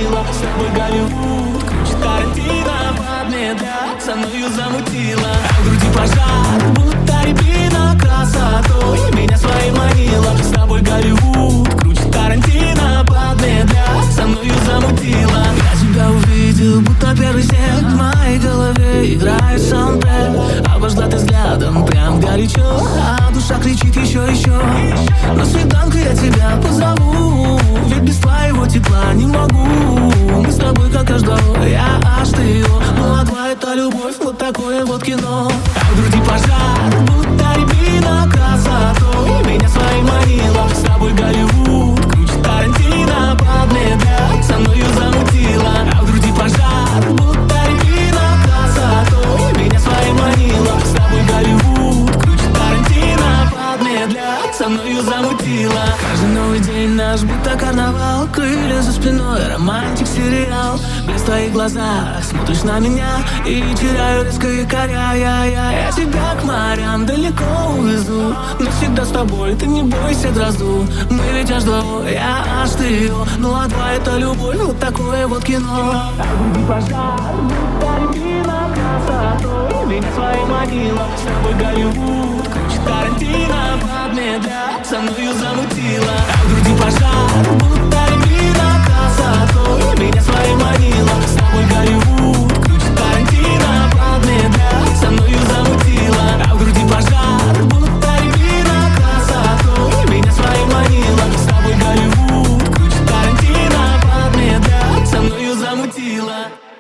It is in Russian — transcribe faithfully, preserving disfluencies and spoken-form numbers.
манила. С тобой Голливуд круче Тарантино. Подмедля со мною замутила. А в груди пожар, будто рябина. Красотой меня своей манила. С тобой Голливуд круче Тарантино. Подмедля со мною замутила. Я тебя увидел, будто первый снег. В моей голове играет саундтрек. Обожгла ты взглядом, прям горячо. А душа кричит еще, еще. На свиданку я тебя позову. Ведь без твоего тепла не могу. Мы с тобой как аж до, я аж ты его. Молодая это любовь, вот такое вот кино. А в груди пожар, будто рябина. Красотой меня своей манила. С тобой Голливуд круче Тарантино. Подмедля со мною замутила. А в груди пожар, будто рябина. Красотой меня своей манила. С тобой Голливуд круче Тарантино. Подмедля со мною замутила. Каждый новый день наш будто карнавал. Крылья за спиной, романтик сериал. Блеск в твоих глазах, смотришь на меня и теряю резко якоря. Я, я, я тебя к морям далеко увезу. Но всегда с тобой, ты не бойся грозу. Мы ведь аж два, я аж ты ее. Ну а два это любовь, вот такое вот кино. А в груди пожар, будто рябина. Красотой меня своей манила. С тобой Голливуд круче Тарантино. Подмедля со мною замутила. А в груди пожар, будто рябина. Красотой меня своей манила. С тобой Голливуд круче Тарантино. Подмедля со мною замутила. А в груди пожар, будто рябина. Красотой меня своей манила. С тобой Голливуд круче Тарантино. Подмедля со мною замутила.